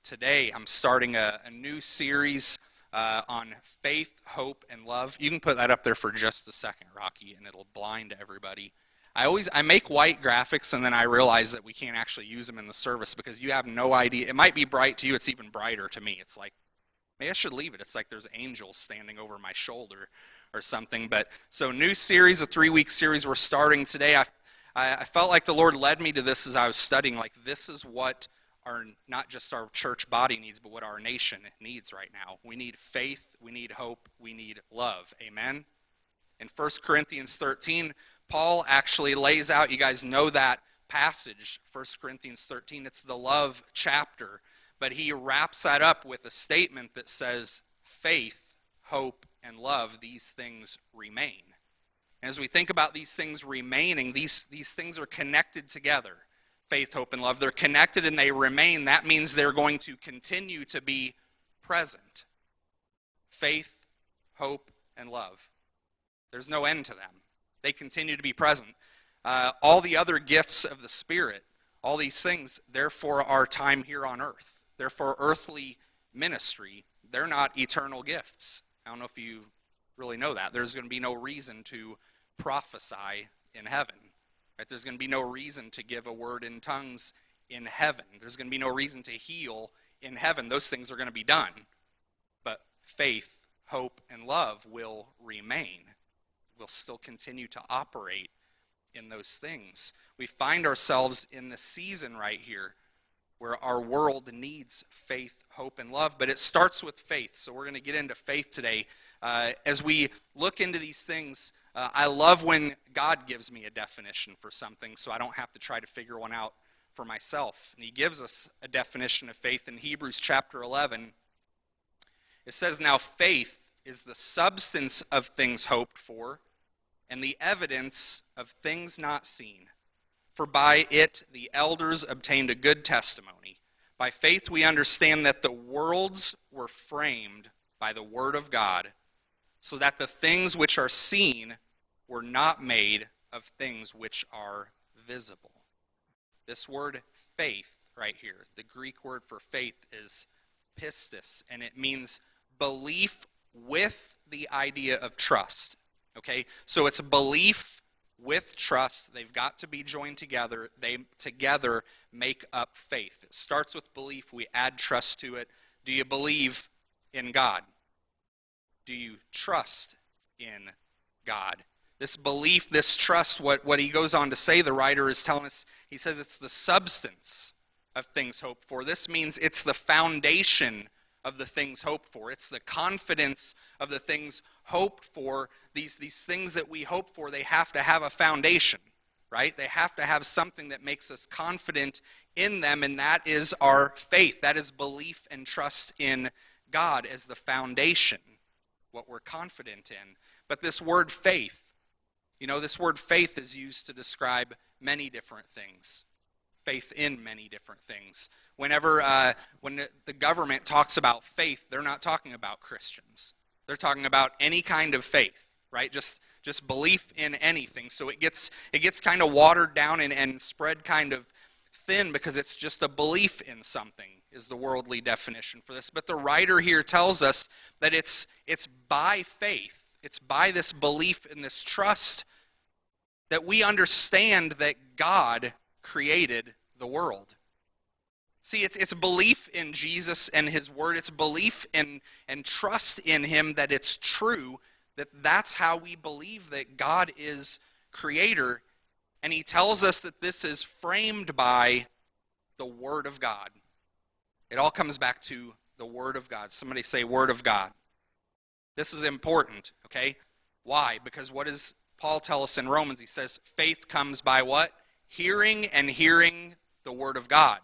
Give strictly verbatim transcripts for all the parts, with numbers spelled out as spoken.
today I'm starting a, a new series uh, on faith, hope, and love. You can put that up there for just a second, Rocky, and it'll blind everybody. I always I make white graphics, and then I realize that we can't actually use them in the service because you have no idea. It might be bright to you. It's even brighter to me. It's like, maybe I should leave it. It's like there's angels standing over my shoulder or something. But so new series, a three-week series we're starting today. I, I I felt like the Lord led me to this as I was studying. Like, this is what our, not just our church body needs, but what our nation needs right now. We need faith, we need hope, we need love. Amen? In First Corinthians thirteen, Paul actually lays out, you guys know that passage, First Corinthians thirteen, it's the love chapter, but he wraps that up with a statement that says, faith, hope, and love, these things remain. And as we think about these things remaining, these, these things are connected together. Faith, hope, and love, they're connected and they remain. That means they're going to continue to be present. Faith, hope, and love. There's no end to them. They continue to be present. Uh, all the other gifts of the Spirit, all these things, they're for our time here on earth. They're for earthly ministry. They're not eternal gifts. I don't know if you really know that. There's going to be no reason to prophesy in heaven. Right? There's going to be no reason to give a word in tongues in heaven. There's going to be no reason to heal in heaven. Those things are going to be done. But faith, hope, and love will remain. We'll still continue to operate in those things. We find ourselves in the season right here where our world needs faith, hope, and love, but it starts with faith. So we're going to get into faith today. Uh, as we look into these things, uh, I love when God gives me a definition for something so I don't have to try to figure one out for myself. And he gives us a definition of faith in Hebrews chapter eleven. It says, now faith is the substance of things hoped for, and the evidence of things not seen. For by it the elders obtained a good testimony. By faith we understand that the worlds were framed by the word of God, so that the things which are seen were not made of things which are visible. This word faith right here, the Greek word for faith is pistis, and it means belief with the idea of trust. Okay, so it's belief with trust. They've got to be joined together. They together make up faith. It starts with belief. We add trust to it. Do you believe in God? Do you trust in God? This belief, this trust, what, what he goes on to say, the writer is telling us, he says it's the substance of things hoped for. This means it's the foundation of the things hoped for. It's the confidence of the things hoped for. These, these things that we hope for, they have to have a foundation, right? They have to have something that makes us confident in them, and that is our faith. That is belief and trust in God as the foundation, what we're confident in. But this word faith, you know, this word faith is used to describe many different things. Faith in many different things. Whenever uh, when the government talks about faith, they're not talking about Christians. They're talking about any kind of faith, right? Just just belief in anything. So it gets it gets kind of watered down and, and spread kind of thin because it's just a belief in something is the worldly definition for this. But the writer here tells us that it's it's by faith, it's by this belief and this trust that we understand that God created the world. See, it's it's belief in Jesus and his word. It's belief in and trust in him that it's true, that that's how we believe that God is creator. And he tells us that this is framed by the word of God. It all comes back to the word of God. Somebody say word of God. This is important, okay? Why? Because what does Paul tell us in Romans? He says faith comes by what? Hearing, and hearing the word of God.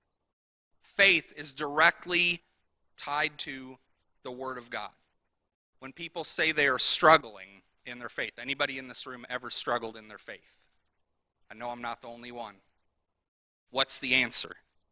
Faith is directly tied to the word of God. When people say they are struggling in their faith, anybody in this room ever struggled in their faith? I know I'm not the only one. What's the answer?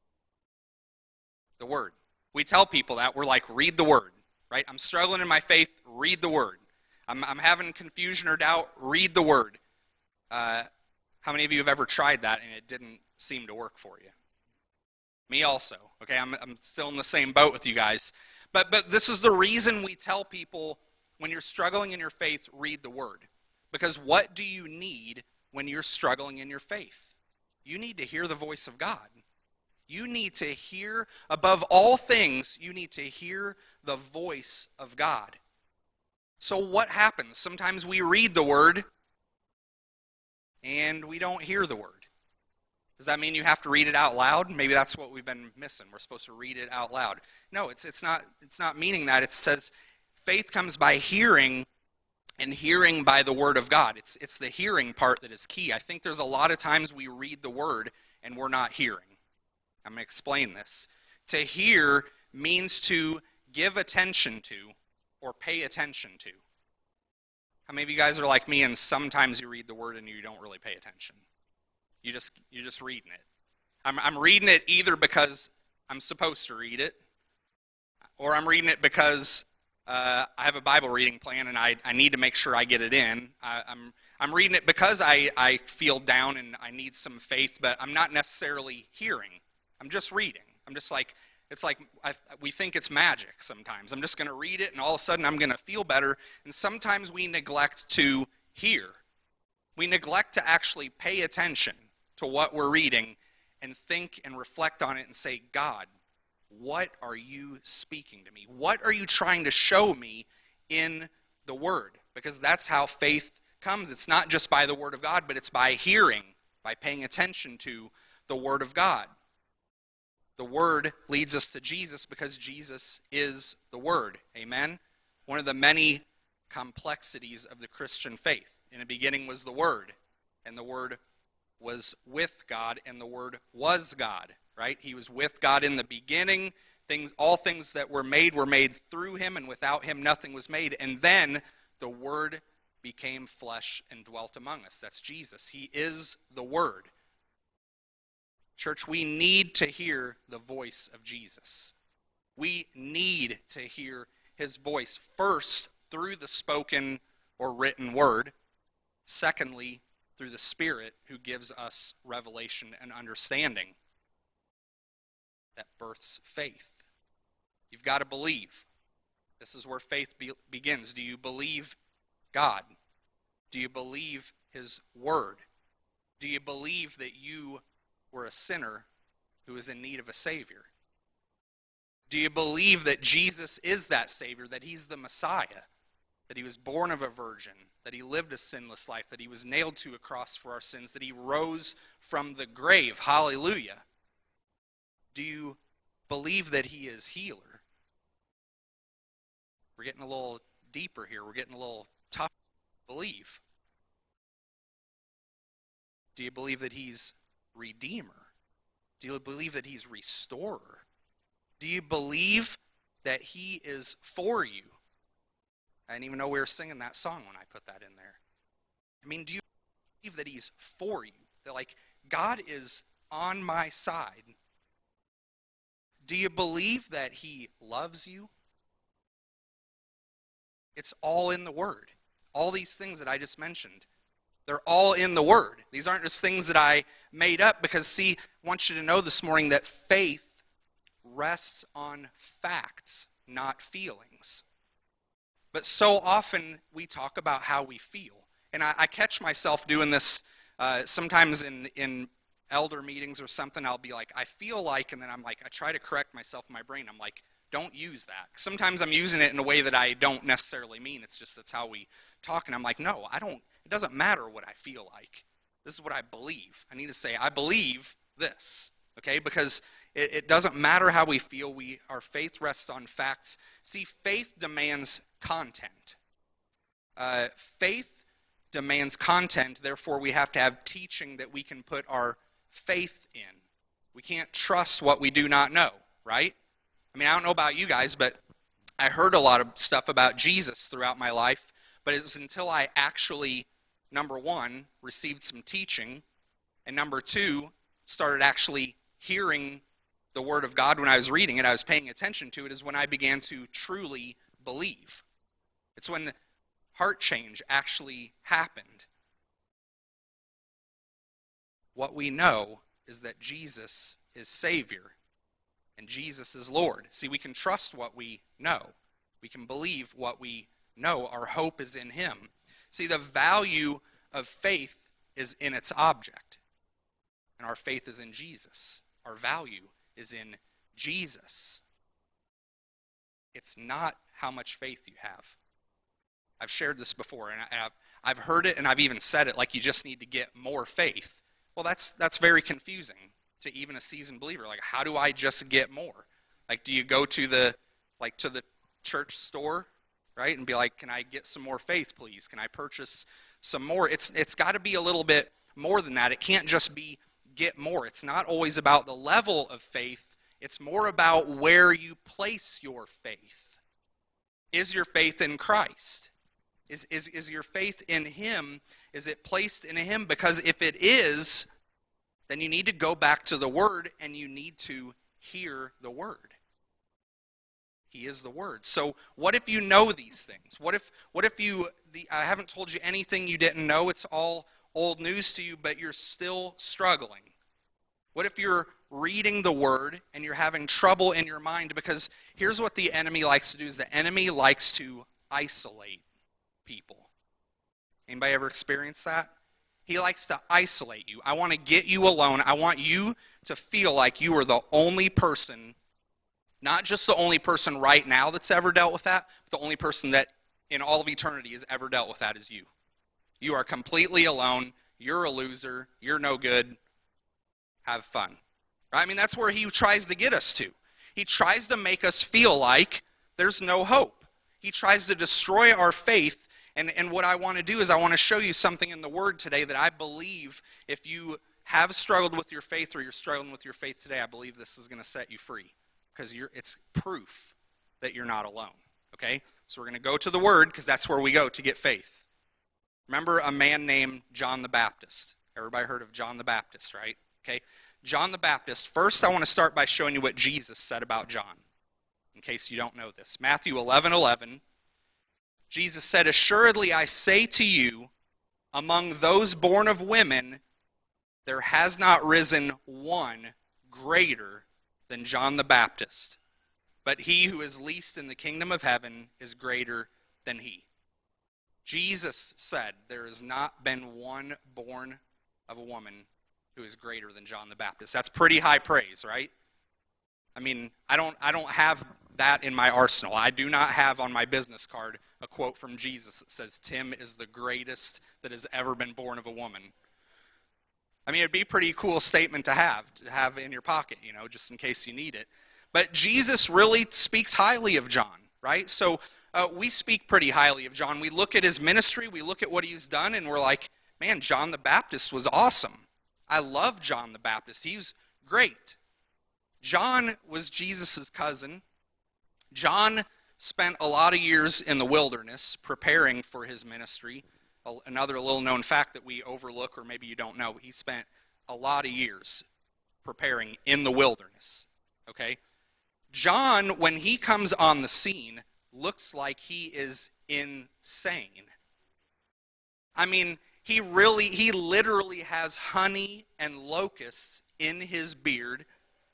The word. We tell people that. We're like, read the word, right? I'm struggling in my faith, read the word. I'm, I'm having confusion or doubt, read the word. Uh, how many of you have ever tried that and it didn't seem to work for you? Me also. Okay, I'm, I'm still in the same boat with you guys. But, but this is the reason we tell people, when you're struggling in your faith, read the Word. Because what do you need when you're struggling in your faith? You need to hear the voice of God. You need to hear, above all things, you need to hear the voice of God. So what happens? Sometimes we read the Word and we don't hear the Word. Does that mean you have to read it out loud? Maybe that's what we've been missing. We're supposed to read it out loud. No, it's it's not it's not meaning that. It says faith comes by hearing, and hearing by the Word of God. It's it's the hearing part that is key. I think there's a lot of times we read the Word and we're not hearing. I'm going to explain this. To hear means to give attention to or pay attention to. How many of you guys are like me and sometimes you read the Word and you don't really pay attention? You just, you're just reading it. I'm, I'm reading it either because I'm supposed to read it, or I'm reading it because uh, I have a Bible reading plan and I, I need to make sure I get it in. I, I'm, I'm reading it because I, I feel down and I need some faith, but I'm not necessarily hearing. I'm just reading. I'm just like, it's like I, we think it's magic sometimes. I'm just going to read it and all of a sudden I'm going to feel better. And sometimes we neglect to hear. We neglect to actually pay attention to what we're reading and think and reflect on it and say, God, what are you speaking to me? What are you trying to show me in the Word? Because that's how faith comes. It's not just by the Word of God, but it's by hearing, by paying attention to the Word of God. The Word leads us to Jesus because Jesus is the Word. Amen? One of the many complexities of the Christian faith. In the beginning was the Word, and the Word was with God, and the Word was God, right? He was with God in the beginning. Things, all things that were made were made through him, and without him nothing was made. And then the Word became flesh and dwelt among us. That's Jesus. He is the Word. Church, we need to hear the voice of Jesus. We need to hear his voice first through the spoken or written word. Secondly, through the Spirit who gives us revelation and understanding that births faith. You've got to believe. This is where faith be- begins. Do you believe God? Do you believe his word? Do you believe that you were a sinner who is in need of a Savior? Do you believe that Jesus is that Savior, that he's the Messiah, that he was born of a virgin, that he lived a sinless life, that he was nailed to a cross for our sins, that he rose from the grave? Hallelujah. Do you believe that he is healer? We're getting a little deeper here. We're getting a little tough to believe. Do you believe that he's Redeemer? Do you believe that he's Restorer? Do you believe that he is for you? I didn't even know we were singing that song when I put that in there. I mean, do you believe that he's for you? That, like, God is on my side? Do you believe that he loves you? It's all in the Word. All these things that I just mentioned, they're all in the Word. These aren't just things that I made up because, see, I want you to know this morning that faith rests on facts, not feelings. But so often we talk about how we feel. And I, I catch myself doing this uh, sometimes in, in elder meetings or something. I'll be like, I feel like, and then I'm like, I try to correct myself in my brain. I'm like, don't use that. Sometimes I'm using it in a way that I don't necessarily mean. It's just that's how we talk. And I'm like, no, I don't. It doesn't matter what I feel like. This is what I believe. I need to say, I believe this, okay? Because it, it doesn't matter how we feel. We our faith rests on facts. See, faith demands content. Uh, faith demands content. Therefore, we have to have teaching that we can put our faith in. We can't trust what we do not know, right? I mean, I don't know about you guys, but I heard a lot of stuff about Jesus throughout my life, but it was until I actually, number one, received some teaching, and number two, started actually hearing the Word of God when I was reading it, I was paying attention to it, is when I began to truly believe. It's when the heart change actually happened. What we know is that Jesus is Savior. and Jesus is Lord. See, we can trust what we know. We can believe what we know. Our hope is in him. See, the value of faith is in its object, and our faith is in Jesus. Our value is in Jesus. It's not how much faith you have. I've shared this before, and I've, I've heard it, and I've even said it, like you just need to get more faith. Well, that's that's very confusing to even a seasoned believer. Like, how do I just get more? Like, do you go to the like to the church store, right, and be like, can I get some more faith, please? Can I purchase some more? It's it's got to be a little bit more than that. It can't just be get more. It's not always about the level of faith. It's more about where you place your faith. Is your faith in Christ? Is, is, is your faith in him? Is it placed in him? Because if it is, then you need to go back to the Word and you need to hear the Word. He is the Word. So what if you know these things? What if what if you, the, I haven't told you anything you didn't know, it's all old news to you, but you're still struggling? What if you're reading the Word and you're having trouble in your mind? Because here's what the enemy likes to do, is the enemy likes to isolate people. Anybody ever experienced that? He likes to isolate you. I want to get you alone. I want you to feel like you are the only person, not just the only person right now that's ever dealt with that, but the only person that in all of eternity has ever dealt with that is you. You are completely alone. You're a loser. You're no good. Have fun. Right? I mean, that's where he tries to get us to. He tries to make us feel like there's no hope. He tries to destroy our faith. And, and what I want to do is I want to show you something in the Word today that I believe if you have struggled with your faith or you're struggling with your faith today, I believe this is going to set you free. Because you're, it's proof that you're not alone. Okay? So we're going to go to the Word because that's where we go to get faith. Remember a man named John the Baptist. Everybody heard of John the Baptist, right? Okay? John the Baptist. First, I want to start by showing you what Jesus said about John, in case you don't know this. Matthew eleven eleven. Jesus said, "Assuredly I say to you, among those born of women, there has not risen one greater than John the Baptist. But he who is least in the kingdom of heaven is greater than he." Jesus said there has not been one born of a woman who is greater than John the Baptist. That's pretty high praise, right? I mean, I don't I don't have that in my arsenal. I do not have on my business card a quote from Jesus that says, "Tim is the greatest that has ever been born of a woman." I mean, it'd be a pretty cool statement to have, to have in your pocket, you know, just in case you need it. But Jesus really speaks highly of John, right? So uh, we speak pretty highly of John. We look at his ministry, we look at what he's done, and we're like, man, John the Baptist was awesome. I love John the Baptist. He was great. John was Jesus' cousin. John spent a lot of years in the wilderness preparing for his ministry. Another little known fact that we overlook, or maybe you don't know, he spent a lot of years preparing in the wilderness. Okay? John, when he comes on the scene, looks like he is insane. I mean, he really, he literally has honey and locusts in his beard.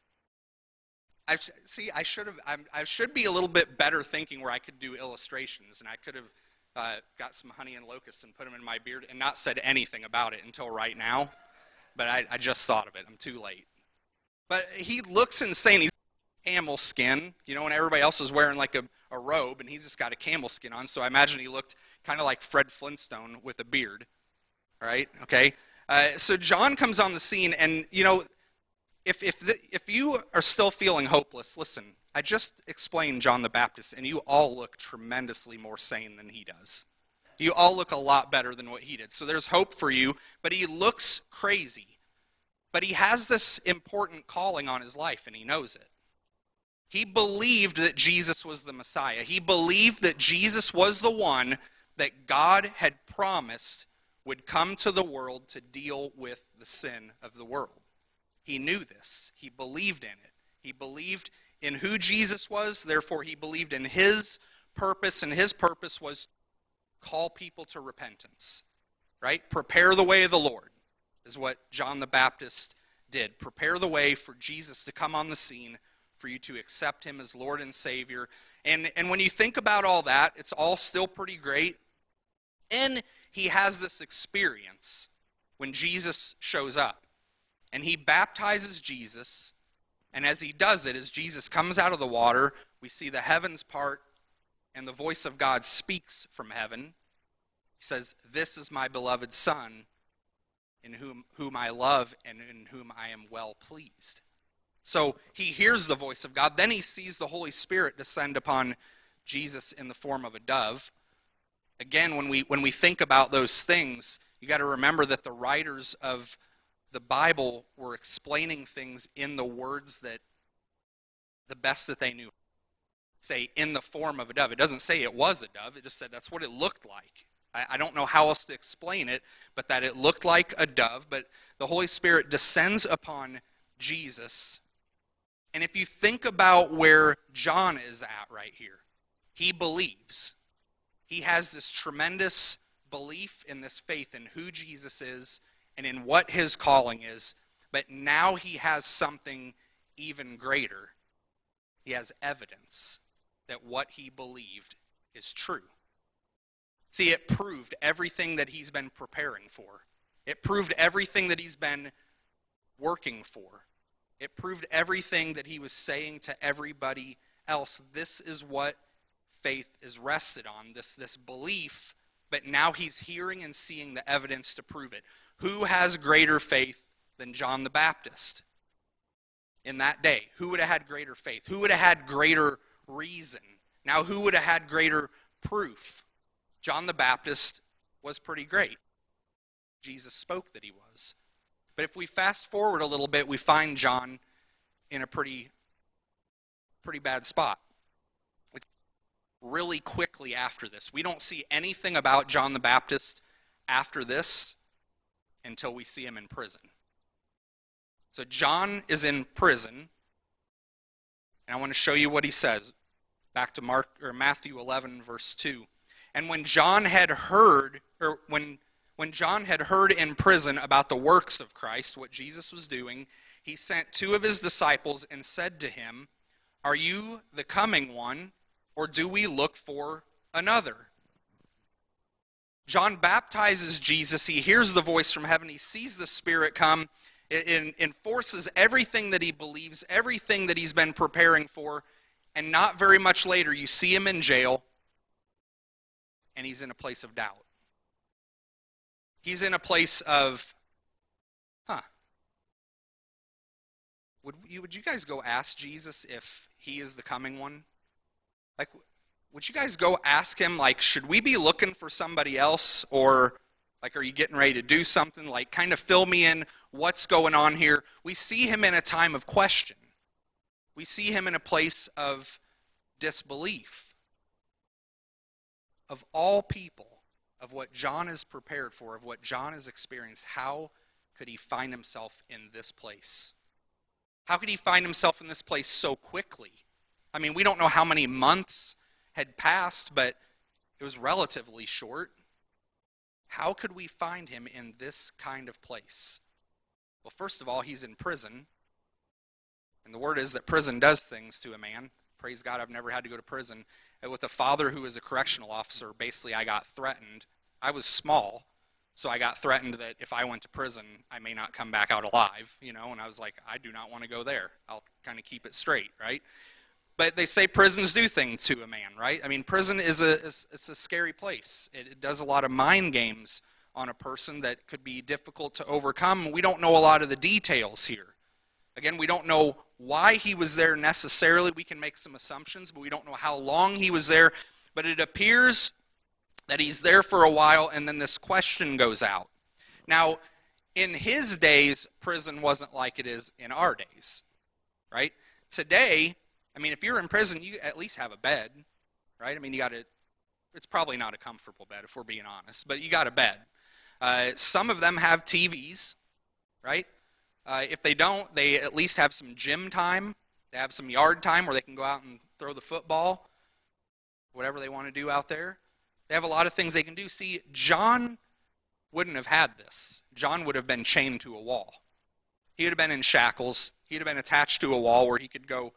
I see. I should have. I'm, I should be a little bit better thinking where I could do illustrations, and I could have uh, got some honey and locusts and put them in my beard, and not said anything about it until right now. But I, I just thought of it. I'm too late. But he looks insane. He's camel skin, you know, and everybody else is wearing like a, a robe, and he's just got a camel skin on. So I imagine he looked kind of like Fred Flintstone with a beard. Right? Okay. Uh, so John comes on the scene, and you know. If if the, if you are still feeling hopeless, listen, I just explained John the Baptist, and you all look tremendously more sane than he does. You all look a lot better than what he did. So there's hope for you, but he looks crazy. But he has this important calling on his life, and he knows it. He believed that Jesus was the Messiah. He believed that Jesus was the one that God had promised would come to the world to deal with the sin of the world. He knew this. He believed in it. He believed in who Jesus was. Therefore, he believed in his purpose, and his purpose was to call people to repentance. Right? Prepare the way of the Lord is what John the Baptist did. Prepare the way for Jesus to come on the scene for you to accept him as Lord and Savior. And, and when you think about all that, it's all still pretty great. And he has this experience when Jesus shows up. And he baptizes Jesus. And as he does it, as Jesus comes out of the water, we see the heavens part, and the voice of God speaks from heaven. He says, "This is my beloved Son, in whom, whom I love and in whom I am well pleased." So he hears the voice of God. Then he sees the Holy Spirit descend upon Jesus in the form of a dove. Again, when we when we think about those things, you got to remember that the writers of the Bible were explaining things in the words that the best that they knew. Say, in the form of a dove. It doesn't say it was a dove. It just said that's what it looked like. I, I don't know how else to explain it, but that it looked like a dove. But the Holy Spirit descends upon Jesus. And if you think about where John is at right here, he believes. He has this tremendous belief in this faith in who Jesus is and in what his calling is. But now he has something even greater. He has evidence that what he believed is true. See, it proved everything that he's been preparing for. It proved everything that he's been working for. It proved everything that he was saying to everybody else. This is what faith is rested on, this, this belief, but now he's hearing and seeing the evidence to prove it. Who has greater faith than John the Baptist in that day? Who would have had greater faith? Who would have had greater reason? Now, who would have had greater proof? John the Baptist was pretty great. Jesus spoke that he was. But if we fast forward a little bit, we find John in a pretty, pretty bad spot. Really quickly after this. We don't see anything about John the Baptist after this until we see him in prison. So John is in prison, and I want to show you what he says. Back to Mark or Matthew eleven, verse two. And when John had heard, or when when John had heard in prison about the works of Christ, what Jesus was doing, he sent two of his disciples and said to him, "Are you the coming one, or do we look for another?" John baptizes Jesus. He hears the voice from heaven. He sees the Spirit come. It enforces everything that he believes, everything that he's been preparing for. And not very much later, you see him in jail, and he's in a place of doubt. He's in a place of, huh, would you, would you guys go ask Jesus if he is the coming one? Like, would you guys go ask him, like, should we be looking for somebody else? Or, like, are you getting ready to do something? Like, kind of fill me in what's going on here. We see him in a time of question. We see him in a place of disbelief. Of all people, of what John is prepared for, of what John has experienced, how could he find himself in this place? How could he find himself in this place so quickly? I mean, we don't know how many months had passed, but it was relatively short. How could we find him in this kind of place? Well, first of all, he's in prison. And the word is that prison does things to a man. Praise God, I've never had to go to prison. And with a father who is a correctional officer, basically I got threatened. I was small, so I got threatened that if I went to prison, I may not come back out alive, you know, and I was like, I do not want to go there. I'll kind of keep it straight, right? But they say prisons do things to a man, right? I mean, prison is a is, it's a scary place. It, it does a lot of mind games on a person that could be difficult to overcome. We don't know a lot of the details here. Again, we don't know why he was there necessarily. We can make some assumptions, but we don't know how long he was there. But it appears that he's there for a while, and then this question goes out. Now, in his days, prison wasn't like it is in our days, right? Today, I mean, if you're in prison, you at least have a bed, right? I mean, you got to, it's probably not a comfortable bed if we're being honest, but you got a bed. Uh, some of them have T Vs, right? Uh, if they don't, they at least have some gym time. They have some yard time where they can go out and throw the football, whatever they want to do out there. They have a lot of things they can do. See, John wouldn't have had this. John would have been chained to a wall. He would have been in shackles. He would have been attached to a wall where he could go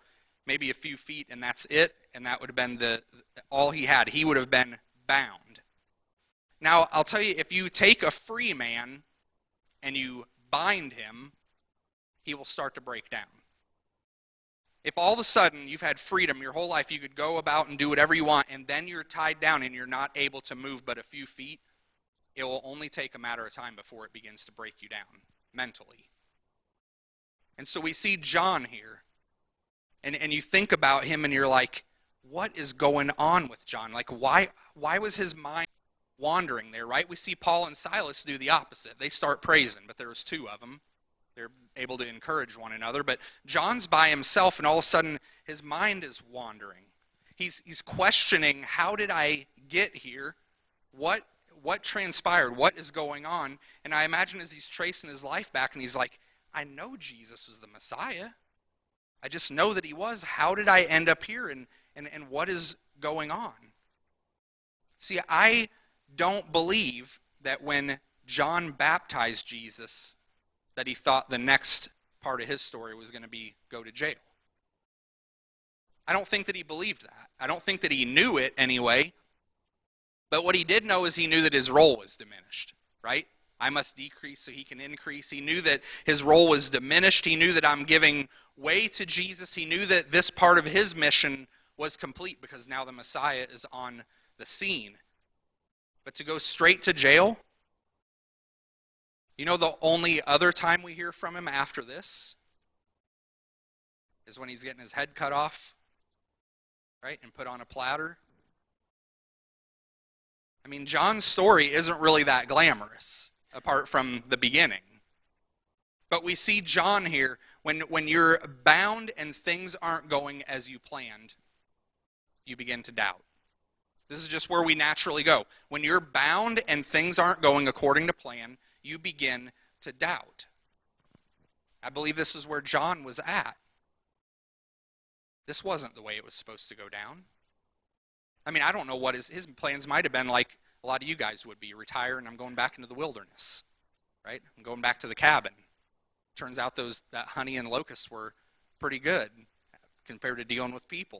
maybe a few feet, and that's it, and that would have been the all he had. He would have been bound. Now, I'll tell you, if you take a free man and you bind him, he will start to break down. If all of a sudden you've had freedom your whole life, you could go about and do whatever you want, and then you're tied down and you're not able to move but a few feet, it will only take a matter of time before it begins to break you down mentally. And so we see John here, and, and you think about him and you're like, what is going on with John? Like, why, why was his mind wandering there, right? We see Paul and Silas do the opposite. They start praising, but there was two of them. They're able to encourage one another. But John's by himself, and all of a sudden, his mind is wandering. He's he's questioning, how did I get here? What what transpired? What is going on? And I imagine as he's tracing his life back, and he's like, I know Jesus was the Messiah. I just know that he was. How did I end up here? And, and, and what is going on? See, I don't believe that when John baptized Jesus, that he thought the next part of his story was going to be go to jail. I don't think that he believed that. I don't think that he knew it anyway. But what he did know is he knew that his role was diminished, right? I must decrease so he can increase. He knew that his role was diminished. He knew that I'm giving way to Jesus. He knew that this part of his mission was complete because now the Messiah is on the scene. But to go straight to jail, you know, the only other time we hear from him after this is when he's getting his head cut off, right, and put on a platter. I mean, John's story isn't really that glamorous, apart from the beginning. But we see John here, when, when you're bound and things aren't going as you planned, you begin to doubt. This is just where we naturally go. When you're bound and things aren't going according to plan, you begin to doubt. I believe this is where John was at. This wasn't the way it was supposed to go down. I mean, I don't know what his, his plans might have been like a lot of you guys would be. Retire and I'm going back into the wilderness, right? I'm going back to the cabin. Turns out those that honey and locusts were pretty good compared to dealing with people.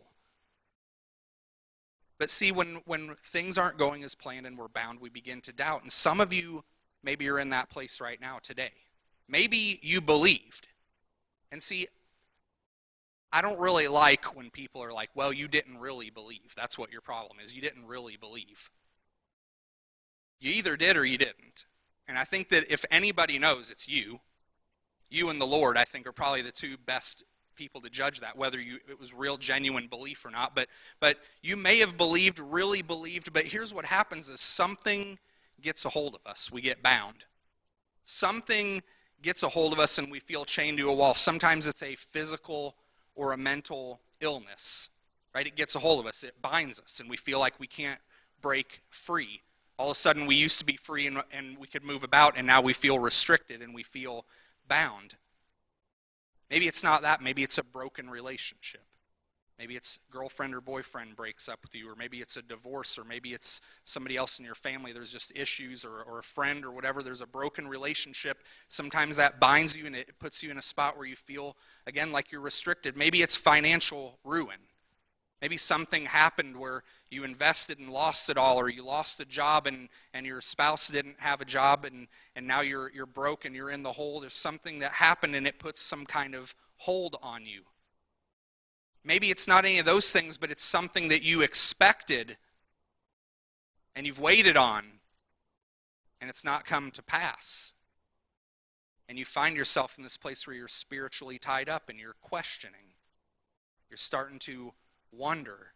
But see, when, when things aren't going as planned and we're bound, we begin to doubt. And some of you, maybe you're in that place right now today. Maybe you believed. And see, I don't really like when people are like, well, you didn't really believe. That's what your problem is. You didn't really believe. You either did or you didn't. And I think that if anybody knows, it's you. You and the Lord, I think, are probably the two best people to judge that, whether you it was real genuine belief or not. But but you may have believed, really believed, but here's what happens is something gets a hold of us. We get bound. Something gets a hold of us and we feel chained to a wall. Sometimes it's a physical or a mental illness, right? It gets a hold of us. It binds us and we feel like we can't break free. All of a sudden we used to be free and, and we could move about, and now we feel restricted and we feel bound. Maybe it's not that. Maybe it's a broken relationship. Maybe it's girlfriend or boyfriend breaks up with you, or maybe it's a divorce, or maybe it's somebody else in your family. There's just issues, or, or a friend or whatever. There's a broken relationship. Sometimes that binds you and it puts you in a spot where you feel, again, like you're restricted. Maybe it's financial ruin. Maybe something happened where you invested and lost it all, or you lost a job and, and your spouse didn't have a job, and, and now you're you're broke and you're in the hole. There's something that happened and it puts some kind of hold on you. Maybe it's not any of those things, but it's something that you expected and you've waited on and it's not come to pass. And you find yourself in this place where you're spiritually tied up and you're questioning. You're starting to wonder,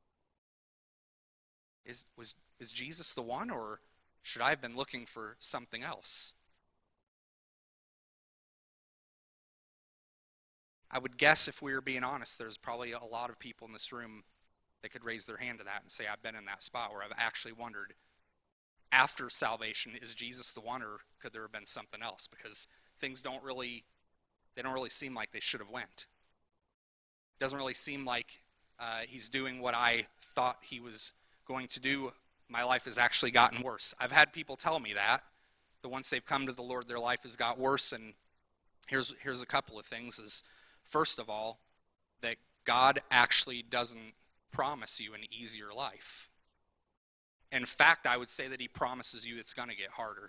is was is Jesus the one, or should I have been looking for something else? I would guess, if we were being honest, there's probably a lot of people in this room that could raise their hand to that and say, I've been in that spot where I've actually wondered, after salvation, is Jesus the one, or could there have been something else? Because things don't really, they don't really seem like they should have went. It doesn't really seem like uh, he's doing what I thought he was going to do. My life has actually gotten worse. I've had people tell me that, that once they've come to the Lord, their life has got worse. And here's here's a couple of things. Is first of all, that God actually doesn't promise you an easier life. In fact, I would say that he promises you it's going to get harder.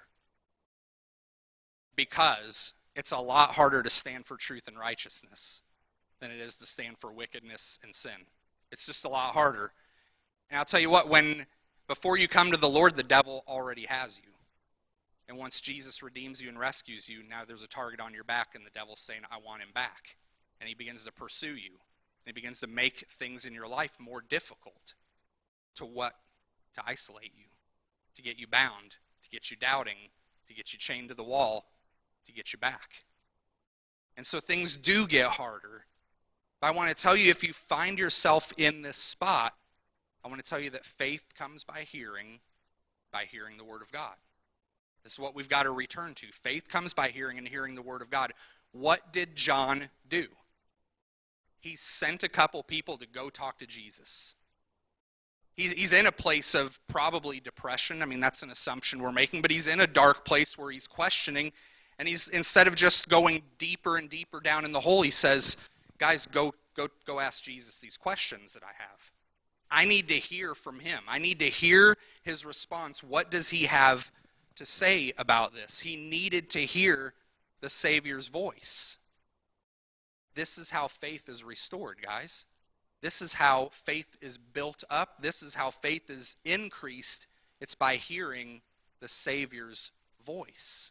Because it's a lot harder to stand for truth and righteousness than it is to stand for wickedness and sin. It's just a lot harder. And I'll tell you what, when before you come to the Lord, the devil already has you. And once Jesus redeems you and rescues you, now there's a target on your back, and the devil's saying, I want him back. And he begins to pursue you. And he begins to make things in your life more difficult. To what? To isolate you. To get you bound. To get you doubting. To get you chained to the wall. To get you back. And so things do get harder. But I want to tell you, if you find yourself in this spot, I want to tell you that faith comes by hearing, by hearing the Word of God. This is what we've got to return to. Faith comes by hearing and hearing the Word of God. What did John do? He sent a couple people to go talk to Jesus. He's, he's in a place of probably depression. I mean, that's an assumption we're making, but he's in a dark place where he's questioning, and he's, instead of just going deeper and deeper down in the hole, he says, guys, go, go, go ask Jesus these questions that I have. I need to hear from him. I need to hear his response. What does he have to say about this? He needed to hear the Savior's voice. This is how faith is restored, guys. This is how faith is built up. This is how faith is increased. It's by hearing the Savior's voice.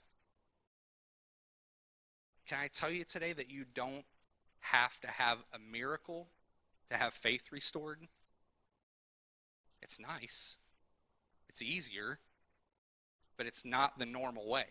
Can I tell you today that you don't have to have a miracle to have faith restored? It's nice. It's easier. But it's not the normal way.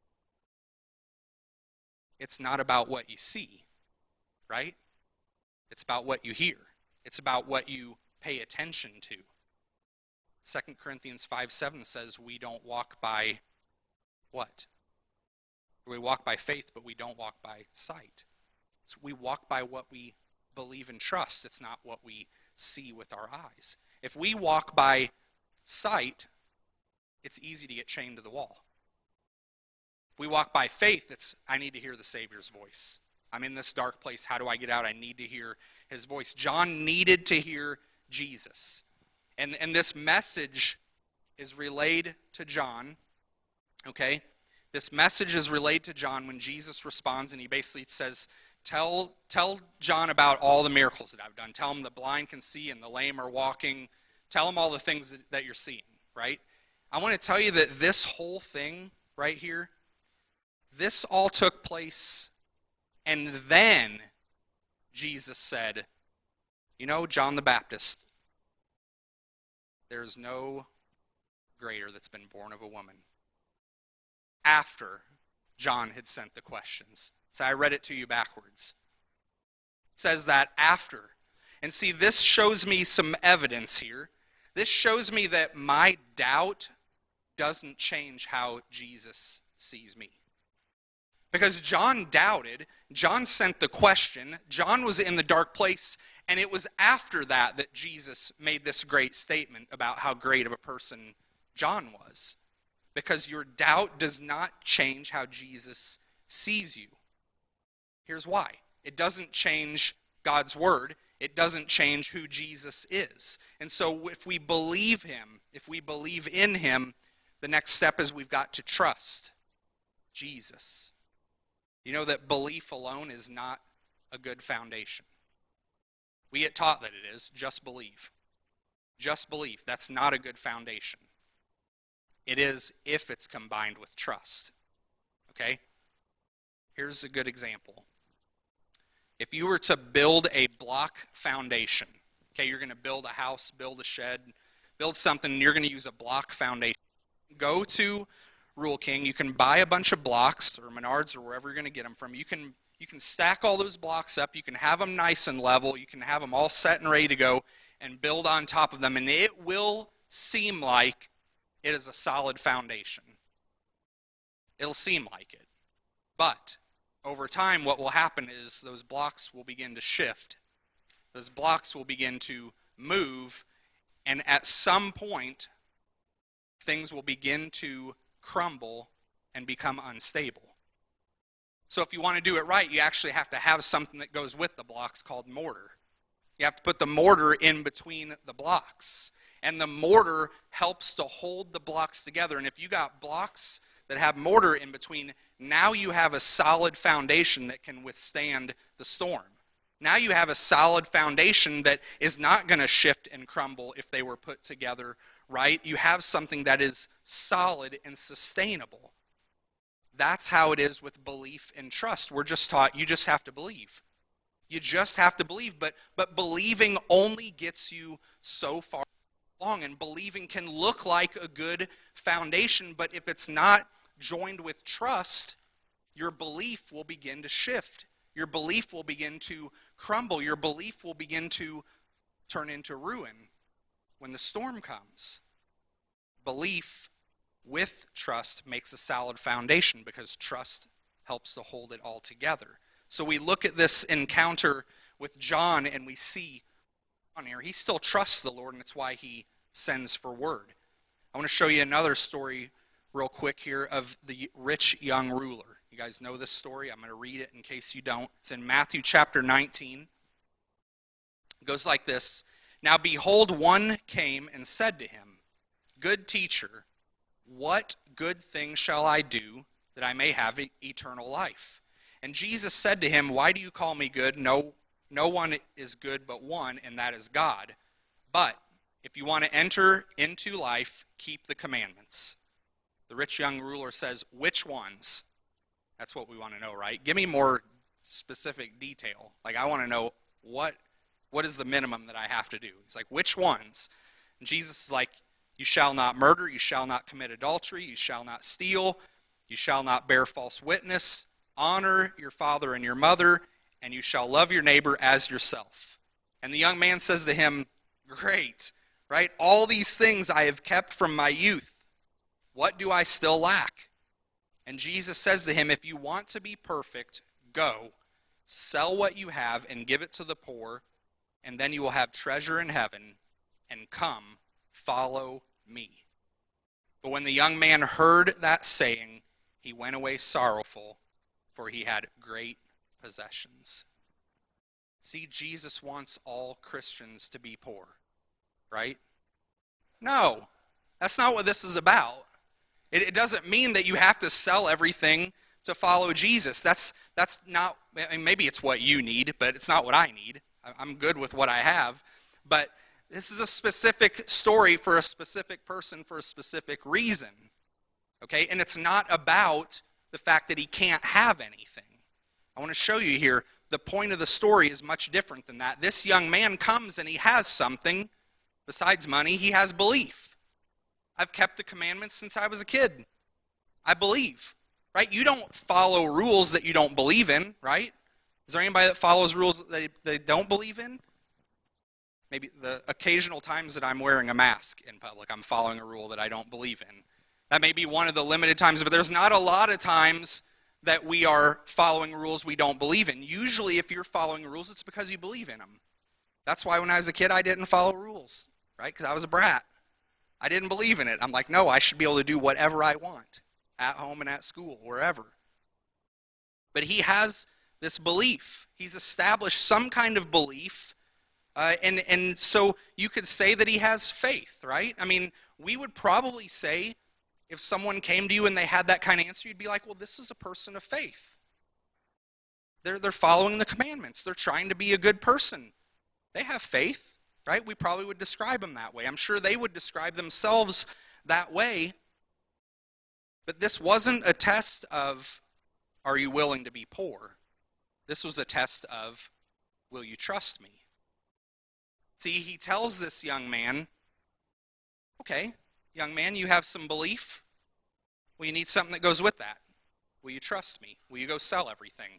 It's not about what you see, right? It's about what you hear. It's about what you pay attention to. Second Corinthians five seven says we don't walk by what? We walk by faith, but we don't walk by sight. So we walk by what we believe and trust. It's not what we see with our eyes. If we walk by sight, it's easy to get chained to the wall. If we walk by faith, it's, I need to hear the Savior's voice. I'm in this dark place. How do I get out? I need to hear his voice. John needed to hear Jesus. And, and this message is relayed to John, okay? This message is relayed to John when Jesus responds, and he basically says, tell, tell John about all the miracles that I've done. Tell him the blind can see and the lame are walking. Tell him all the things that, that you're seeing, right? I want to tell you that this whole thing right here, this all took place, and then Jesus said, you know, John the Baptist, there's no greater that's been born of a woman. After John had sent the questions. So I read it to you backwards. It says that after. And see, this shows me some evidence here. This shows me that my doubt doesn't change how Jesus sees me. Because John doubted, John sent the question, John was in the dark place, and it was after that that Jesus made this great statement about how great of a person John was. Because your doubt does not change how Jesus sees you. Here's why. It doesn't change God's word. It doesn't change who Jesus is. And so if we believe him, if we believe in him, the next step is we've got to trust Jesus. You know that belief alone is not a good foundation. We get taught that it is. Just believe. Just believe. That's not a good foundation. It is if it's combined with trust. Okay? Here's a good example. If you were to build a block foundation, okay, you're going to build a house, build a shed, build something, and you're going to use a block foundation. Go to Rural King. You can buy a bunch of blocks, or Menards, or wherever you're going to get them from. You can you can stack all those blocks up. You can have them nice and level. You can have them all set and ready to go and build on top of them. And it will seem like it is a solid foundation. It'll seem like it. But over time, what will happen is those blocks will begin to shift. Those blocks will begin to move. And at some point, things will begin to crumble and become unstable. So if you want to do it right, you actually have to have something that goes with the blocks called mortar. You have to put the mortar in between the blocks. And the mortar helps to hold the blocks together. And if you got blocks that have mortar in between, now you have a solid foundation that can withstand the storm. Now you have a solid foundation that is not going to shift and crumble if they were put together right. You have something that is solid and sustainable. That's how it is with belief and trust. We're just taught you just have to believe. You just have to believe, but but believing only gets you so far along, and believing can look like a good foundation, but if it's not joined with trust, your belief will begin to shift. Your belief will begin to crumble. Your belief will begin to turn into ruin when the storm comes. Belief with trust makes a solid foundation because trust helps to hold it all together. So we look at this encounter with John and we see on here, he still trusts the Lord, and it's why he sends for word. I want to show you another story real quick here of the rich young ruler. You guys know this story. I'm going to read it in case you don't. It's in Matthew chapter nineteen. It goes like this. Now behold, one came and said to him, Good teacher, what good thing shall I do that I may have eternal life? And Jesus said to him, Why do you call me good? No, no one is good but one, and that is God. But if you want to enter into life, keep the commandments. The rich young ruler says, Which ones? That's what we want to know, right? Give me more specific detail. Like, I want to know what what is the minimum that I have to do. He's like, which ones? And Jesus is like, you shall not murder, you shall not commit adultery, you shall not steal, you shall not bear false witness, honor your father and your mother, and you shall love your neighbor as yourself. And the young man says to him, Great, right? All these things I have kept from my youth. What do I still lack? And Jesus says to him, If you want to be perfect, go, sell what you have and give it to the poor, and then you will have treasure in heaven, and come, follow me. But when the young man heard that saying, he went away sorrowful, for he had great possessions. See, Jesus wants all Christians to be poor, right? No, that's not what this is about. It, it doesn't mean that you have to sell everything to follow Jesus. That's that's not, I mean, maybe it's what you need, but it's not what I need. I'm good with what I have. But this is a specific story for a specific person for a specific reason. Okay? And it's not about the fact that he can't have anything. I want to show you here, the point of the story is much different than that. This young man comes and he has something. Besides money, he has belief. I've kept the commandments since I was a kid. I believe, right? You don't follow rules that you don't believe in, right? Is there anybody that follows rules that they, they don't believe in? Maybe the occasional times that I'm wearing a mask in public, I'm following a rule that I don't believe in. That may be one of the limited times, but there's not a lot of times that we are following rules we don't believe in. Usually if you're following rules, it's because you believe in them. That's why when I was a kid, I didn't follow rules, right? Because I was a brat. I didn't believe in it. I'm like, no, I should be able to do whatever I want, at home and at school, wherever. But he has this belief. He's established some kind of belief, uh, and, and so you could say that he has faith, right? I mean, we would probably say, if someone came to you and they had that kind of answer, you'd be like, well, this is a person of faith. They're, they're following the commandments. They're trying to be a good person. They have faith. Right? We probably would describe them that way. I'm sure they would describe themselves that way. But this wasn't a test of, are you willing to be poor? This was a test of, will you trust me? See, he tells this young man, okay, young man, you have some belief. Well, you need something that goes with that. Will you trust me? Will you go sell everything?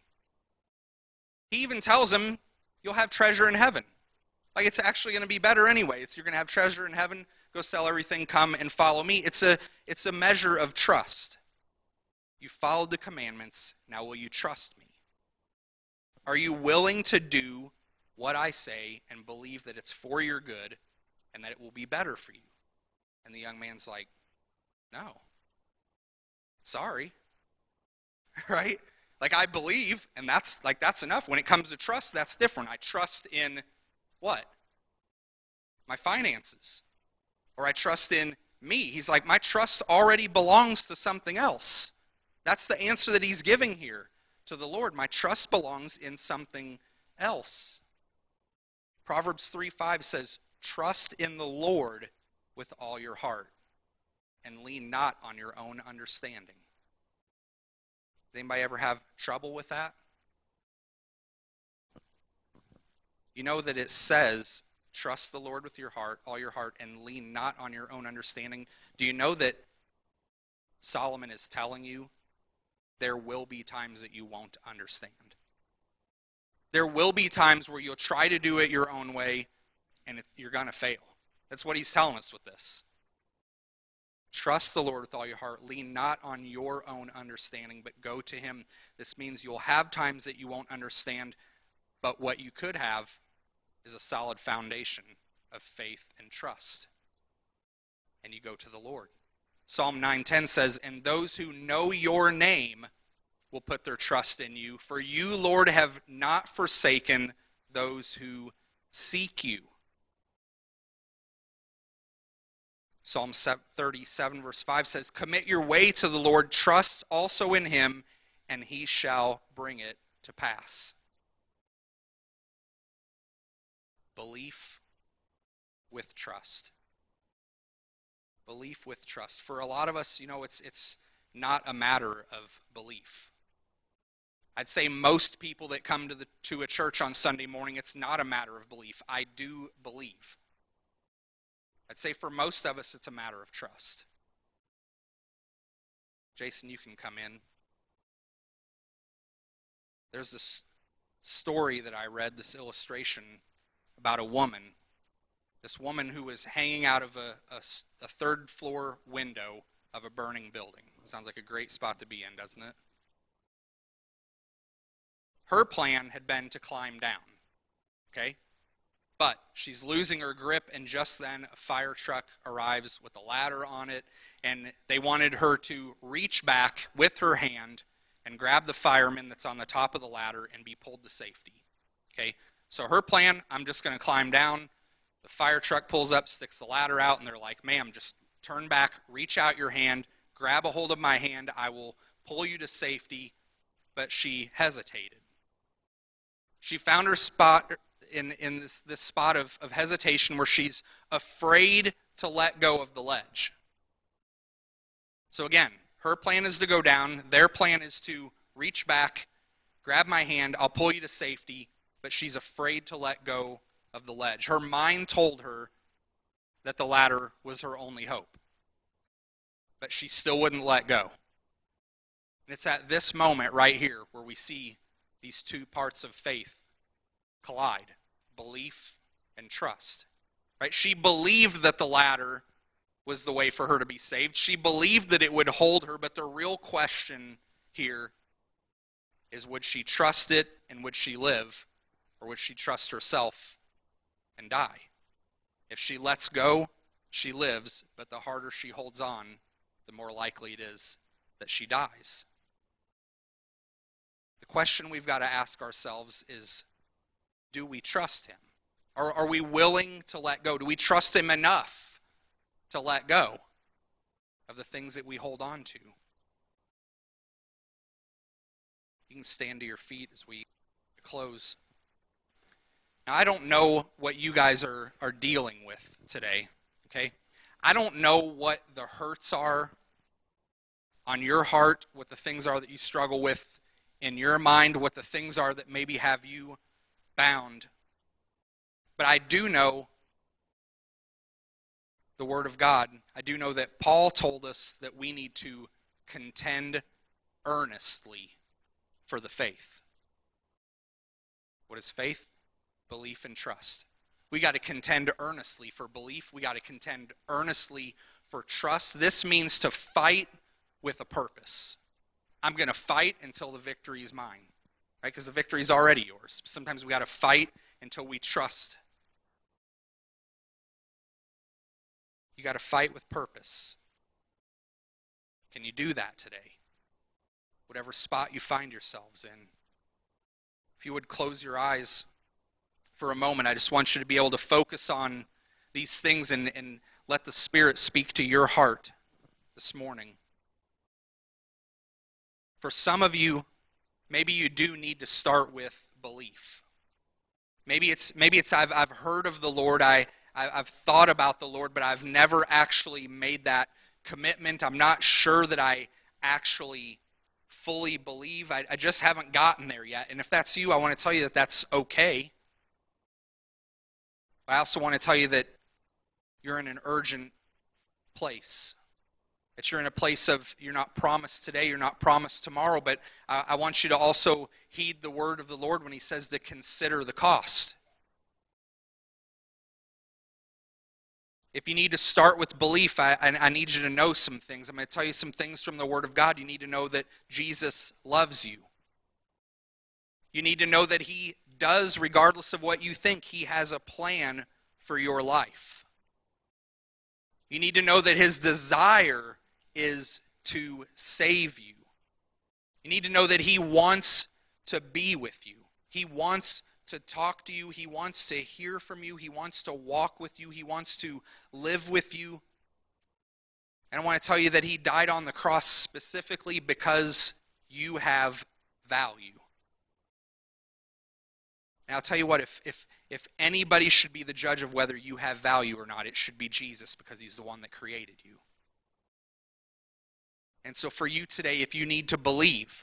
He even tells him, you'll have treasure in heaven. Like, it's actually going to be better anyway. It's, you're going to have treasure in heaven. Go sell everything. Come and follow me. It's a, it's a measure of trust. You followed the commandments. Now will you trust me? Are you willing to do what I say and believe that it's for your good and that it will be better for you? And the young man's like, no. Sorry. Right? Like, I believe, and that's like that's enough. When it comes to trust, that's different. I trust in what? My finances. Or I trust in me. He's like, my trust already belongs to something else. That's the answer that he's giving here to the Lord. My trust belongs in something else. Proverbs three five says, trust in the Lord with all your heart and lean not on your own understanding. Does anybody ever have trouble with that? You know that it says, trust the Lord with your heart, all your heart, and lean not on your own understanding. Do you know that Solomon is telling you there will be times that you won't understand? There will be times where you'll try to do it your own way, and you're going to fail. That's what he's telling us with this. Trust the Lord with all your heart. Lean not on your own understanding, but go to him. This means you'll have times that you won't understand, but what you could have is a solid foundation of faith and trust. And you go to the Lord. Psalm nine ten says, and those who know your name will put their trust in you. For you, Lord, have not forsaken those who seek you. Psalm thirty-seven verse five says, commit your way to the Lord, trust also in him, and he shall bring it to pass. Belief with trust. Belief with trust. For a lot of us, you know, it's it's not a matter of belief. I'd say most people that come to the to a church on Sunday morning, it's not a matter of belief. I do believe. I'd say for most of us, it's a matter of trust. Jason, you can come in. There's this story that I read, this illustration about a woman. This woman who was hanging out of a, a, a third floor window of a burning building. Sounds like a great spot to be in, doesn't it? Her plan had been to climb down, okay? But she's losing her grip, and just then a fire truck arrives with a ladder on it, and they wanted her to reach back with her hand and grab the fireman that's on the top of the ladder and be pulled to safety, okay? So her plan, I'm just going to climb down. The fire truck pulls up, sticks the ladder out, and they're like, ma'am, just turn back, reach out your hand, grab a hold of my hand, I will pull you to safety. But she hesitated. She found her spot in, in this, this spot of, of hesitation where she's afraid to let go of the ledge. So again, her plan is to go down. Their plan is to reach back, grab my hand, I'll pull you to safety. But she's afraid to let go of the ledge. Her mind told her that the ladder was her only hope. But she still wouldn't let go. And it's at this moment right here where we see these two parts of faith collide. Belief and trust. Right? She believed that the ladder was the way for her to be saved. She believed that it would hold her, but the real question here is, would she trust it and would she live? Or would she trust herself and die? If she lets go, she lives, but the harder she holds on, the more likely it is that she dies. The question we've got to ask ourselves is, do we trust him? Or are we willing to let go? Do we trust him enough to let go of the things that we hold on to? You can stand to your feet as we close. Now, I don't know what you guys are, are dealing with today, okay? I don't know what the hurts are on your heart, what the things are that you struggle with in your mind, what the things are that maybe have you bound. But I do know the Word of God. I do know that Paul told us that we need to contend earnestly for the faith. What is faith? Belief and trust. We got to contend earnestly for belief. We got to contend earnestly for trust. This means to fight with a purpose. I'm going to fight until the victory is mine, right? Because the victory is already yours. Sometimes we got to fight until we trust. You got to fight with purpose. Can you do that today? Whatever spot you find yourselves in. If you would close your eyes for a moment, I just want you to be able to focus on these things and, and let the Spirit speak to your heart this morning. For some of you, maybe you do need to start with belief. Maybe it's maybe it's I've I've heard of the Lord, I, I I've thought about the Lord, but I've never actually made that commitment. I'm not sure that I actually fully believe. I, I just haven't gotten there yet. And if that's you, I want to tell you that that's okay. I also want to tell you that you're in an urgent place. That you're in a place of, you're not promised today, you're not promised tomorrow, but I, I want you to also heed the word of the Lord when he says to consider the cost. If you need to start with belief, I, I, I need you to know some things. I'm going to tell you some things from the Word of God. You need to know that Jesus loves you. You need to know that he does, regardless of what you think, he has a plan for your life. You need to know that his desire is to save you. You need to know that he wants to be with you. He wants to talk to you. He wants to hear from you. He wants to walk with you. He wants to live with you. And I want to tell you that he died on the cross specifically because you have value. And I'll tell you what, if, if, if anybody should be the judge of whether you have value or not, it should be Jesus, because he's the one that created you. And so for you today, if you need to believe,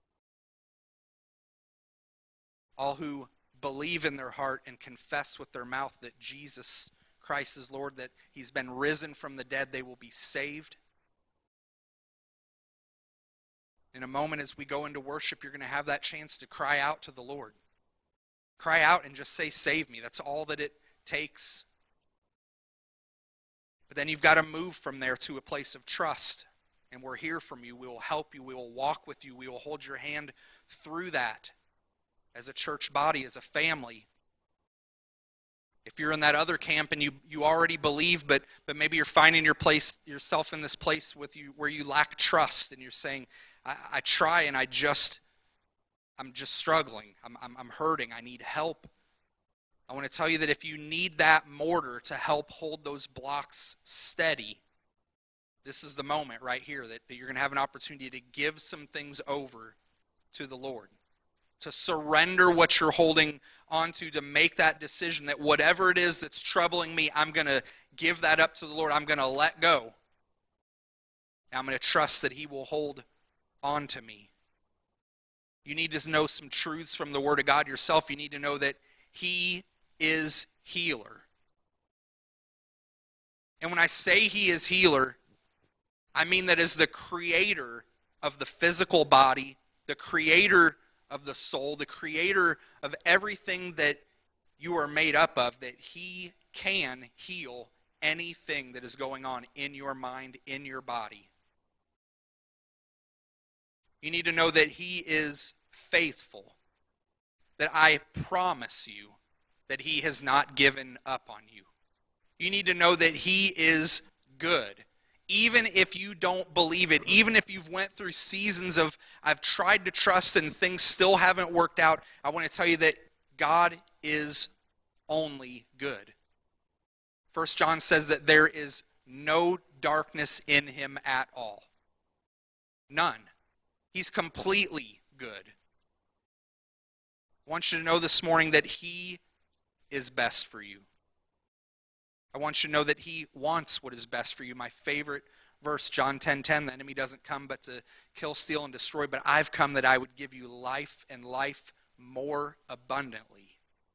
all who believe in their heart and confess with their mouth that Jesus Christ is Lord, that he's been risen from the dead, they will be saved. In a moment as we go into worship, you're going to have that chance to cry out to the Lord. Cry out and just say, save me. That's all that it takes. But then you've got to move from there to a place of trust. And we're here from you. We will help you. We will walk with you. We will hold your hand through that as a church body, as a family. If you're in that other camp and you, you already believe, but but maybe you're finding your place yourself in this place with you where you lack trust, and you're saying, I, I try and I just, I'm just struggling. I'm, I'm I'm hurting. I need help. I want to tell you that if you need that mortar to help hold those blocks steady, this is the moment right here that, that you're going to have an opportunity to give some things over to the Lord. To surrender what you're holding onto, to make that decision that whatever it is that's troubling me, I'm going to give that up to the Lord. I'm going to let go. And I'm going to trust that he will hold on to me. You need to know some truths from the Word of God yourself. You need to know that he is healer. And when I say he is healer, I mean that as the creator of the physical body, the creator of the soul, the creator of everything that you are made up of, that he can heal anything that is going on in your mind, in your body. You need to know that he is faithful, that I promise you that he has not given up on you. You need to know that he is good. Even if you don't believe it, even if you've went through seasons of, I've tried to trust and things still haven't worked out, I want to tell you that God is only good. First John says that there is no darkness in him at all. None. He's completely good. I want you to know this morning that he is best for you. I want you to know that he wants what is best for you. My favorite verse, John ten ten, the enemy doesn't come but to kill, steal, and destroy, but I've come that I would give you life and life more abundantly.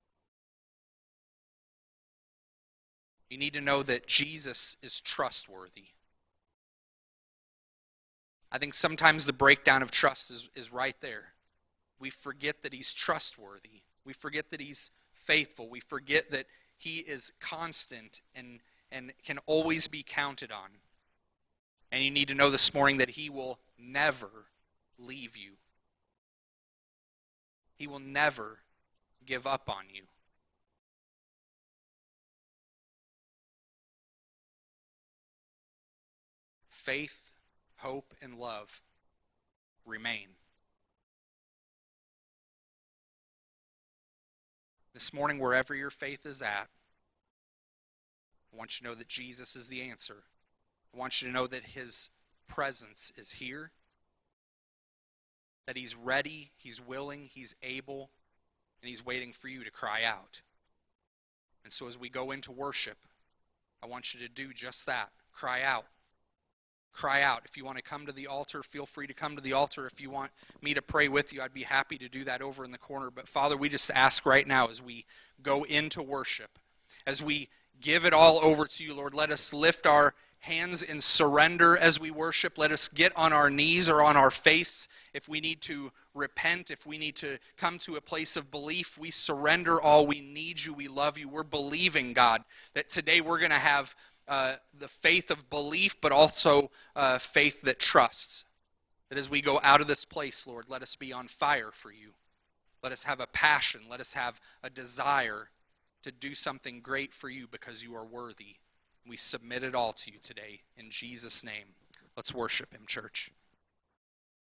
You need to know that Jesus is trustworthy. I think sometimes the breakdown of trust is, is right there. We forget that he's trustworthy. We forget that he's faithful. We forget that he is constant and, and can always be counted on. And you need to know this morning that he will never leave you. He will never give up on you. Faith, hope, and love remain. This morning, wherever your faith is at, I want you to know that Jesus is the answer. I want you to know that his presence is here, that he's ready, he's willing, he's able, and he's waiting for you to cry out. And so as we go into worship, I want you to do just that. Cry out. Cry out. If you want to come to the altar, feel free to come to the altar. If you want me to pray with you, I'd be happy to do that over in the corner. But Father, we just ask right now as we go into worship, as we give it all over to you, Lord, let us lift our hands in surrender as we worship. Let us get on our knees or on our face if we need to repent, if we need to come to a place of belief. We surrender all. We need you. We love you. We're believing, God, that today we're going to have uh, the faith of belief, but also uh, faith that trusts. That as we go out of this place, Lord, let us be on fire for you. Let us have a passion. Let us have a desire to do something great for you because you are worthy. We submit it all to you today. In Jesus' name, let's worship him, church.